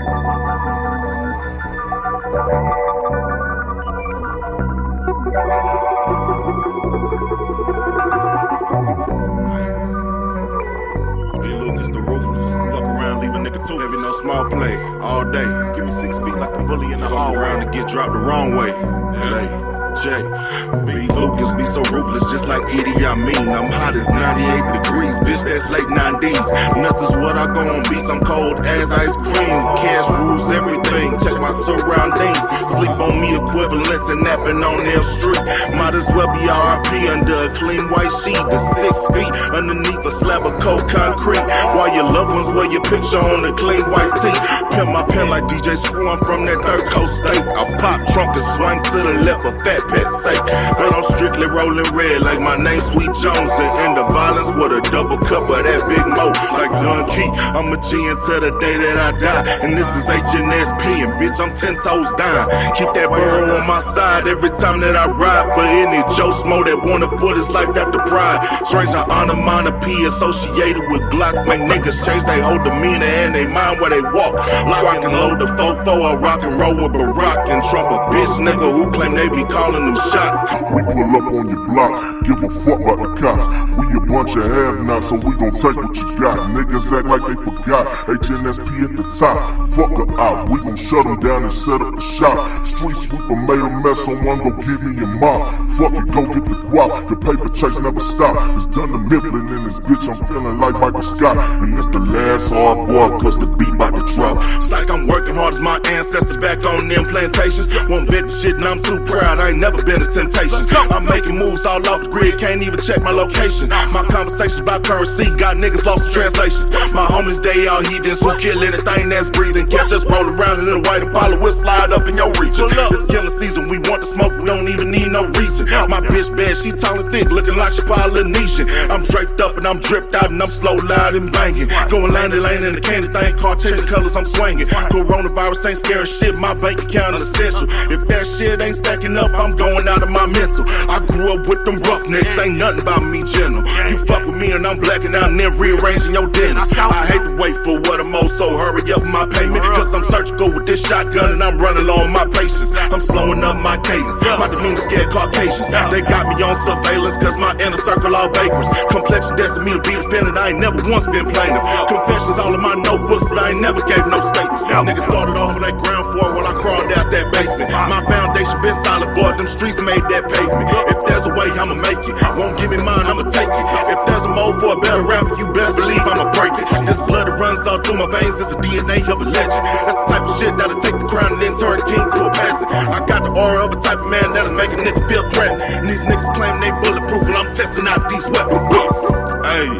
B-Lucas the ruthless. Fuck around, leave a nigga too. Heavy, no small play. All day. Give me 6 feet like a bully in the hall. Around to get dropped the wrong way. LA. J. B-Lucas be so ruthless, just like Idi Amin. I'm hot as 98 degrees, bitch, that's late 90s. Nuts is what I go on beats, I'm cold as ice cream. Cash rules everything, check my surroundings. Sleep on me equivalent to napping on Elm Street. Might as well be RIP under a clean white sheet. The 6 feet underneath a slab of cold concrete. While your loved ones wear your picture on a clean white tee. Pin my pen like DJ Screw, I'm from that third coast state. I pop trunk and swing to the left for fat pet's sake. But I'm strictly rolling red like my name Sweet Jones. And in the violence with a double cup of that Big Mo. Like Don Key, I'm a G until the day that I die. And this is HNSP, and bitch, I'm 10 toes down. Keep that burrow on my side every time that I ride. For any Joe Smo that wanna put his life after pride. Strange, I honor minor P associated with Glocks. Make niggas change their whole demeanor and they mind where they walk. Lock and load the 4-4, I rock and roll with Barack and Trump. A bitch nigga who claim they be calling them shots. We pull up on your block, give a fuck about the cops. We a bunch of have-nots, so we gon' take what you got. Niggas act like they forgot, HNSP at the top. Fuck her out, we gon' shut them down and set up the shop. Street sweeper made a mess, someone go give me your mop. Fuck it, go get the guap, the paper chase never stop. It's done to Mifflin in this bitch, I'm feeling like Michael Scott. And it's the last hard boy, cause the beat bout to drop. It's like I'm working hard as my ancestors back on them plantations. Won't bet the shit and I'm too proud, I ain't never been a temptation. I'm making moves all off the grid, can't even check my location. My conversations about currency got niggas lost in translations. My homies, they all heathens who kill anything that's breathing. Catch us rolling around in a white Impala, we'll slide up in your region. It's killing season, we want to smoke, we don't even need no reason. My bitch bad, she tall and thick, looking like she Polynesian. I'm draped up and I'm dripped out and I'm slow, loud and banging. Going lane to lane in the candy thing, cartoon colors I'm swinging. Coronavirus ain't scary shit, my bank account is essential. If that shit ain't stacking up, I'm going out of my mental. I grew up with them roughnecks, ain't nothing about me gentle. You fuck with me and I'm blacking out and then rearranging your dentist. I hate to wait for what I'm owed, so hurry up my payment. Cause I'm surgical with this shotgun and I'm running on my patience. I'm slowing up my cadence, my demeanor scared Caucasians. They got me on surveillance cause my inner circle all vagrants. Complexion destined me to be defended, I ain't never once been plaintiff. Confessions all in my notebooks, but I ain't never gave no statements. Niggas started off on that ground floor while I crawled out that basement. My foundation been solid, boy, them streets made that pavement. If there's a way, I'ma make it. Won't give me mine, I'ma take it. If there's a mode for a better rapper, you best believe I'ma break it. This blood that runs all through my veins is the DNA of a legend. That's the type of shit that'll take the crown and then turn king to a peasant. I got the aura of a type of man that'll make a nigga feel threatened. And these niggas claim they bulletproof while I'm testing out these weapons. Hey,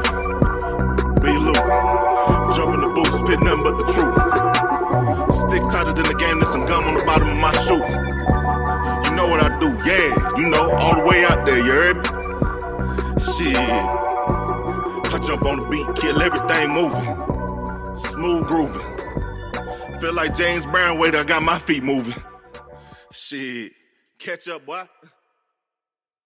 B-Lucas, jump in the booth, spit nothing but the truth. Stick tighter than the game, there's some gum on the bottom of my shoe. You know what I do, yeah, you know, all the way out there, you heard me? Shit, I jump on the beat, kill everything moving, smooth grooving. Feel like James Brown, wait, I got my feet moving. Shit, catch up, boy.